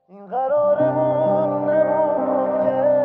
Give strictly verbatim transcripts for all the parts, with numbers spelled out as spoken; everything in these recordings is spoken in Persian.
این قرارمون نبود که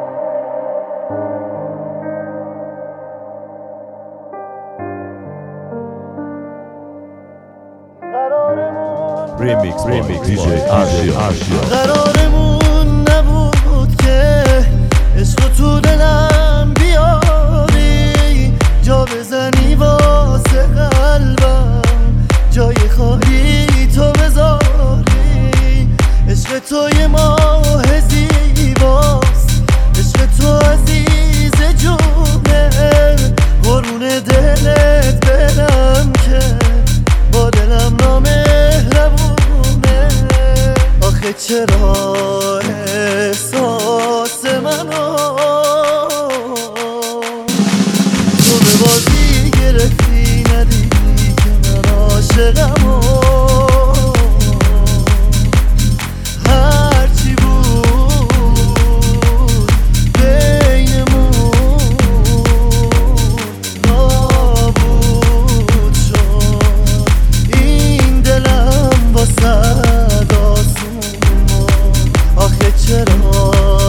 قرارمون ریمیکس ریمیکس دی جی آرشیا. قرارمون نبود که عشق تو دلم بیاری، جا بزنی واسه قلبم، جای خالی تو بذاری. عشق تو یه ماه زیباست، عشق تو عزیز جونه، قرون دلت برم که با دلم نامهربونه. آخه چرا احساس منو تو به بازی گرفتی، ندیدی که من عاشقم و هرچی بود بینمون نابود شد. این دلم واسه داسون، آخه چرا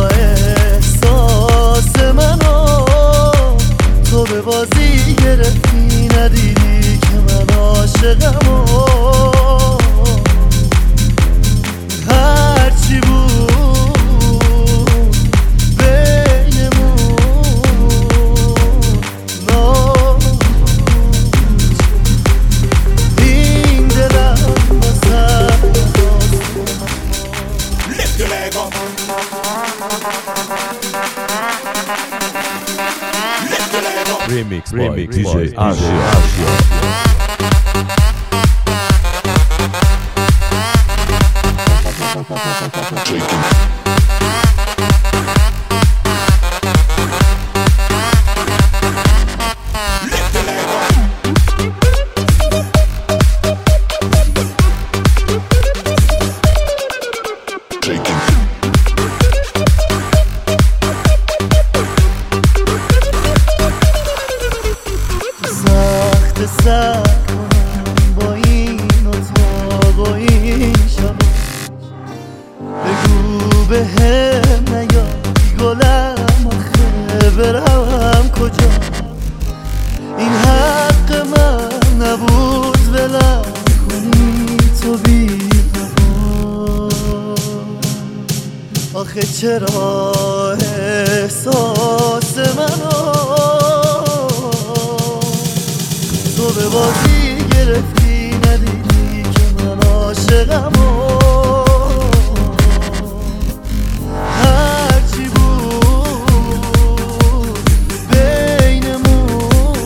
احساس منو تو به بازی گرفتی، ندیدی که من عاشقم و هرچی بود بینمون نابود شد. این دلم واسه Lift your leg up. Lift your leg up. ریمیکس ریمیکس دی جی آرشیا. سخت سخت با این اتاق و این شب، بگو به هم نیای گلم، آخه برم کجا؟ این حق من نبود ولم کنی تو بی نوا. آخه چرا احساس منو تو به بازی گرفتی، ندیدی که من عاشقم و هرچی بود بینمون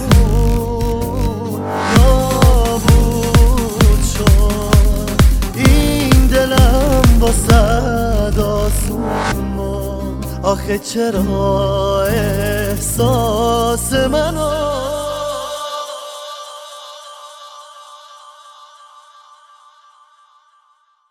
نابود شد. این دلم واسه داسون، آخه چرا احساس منو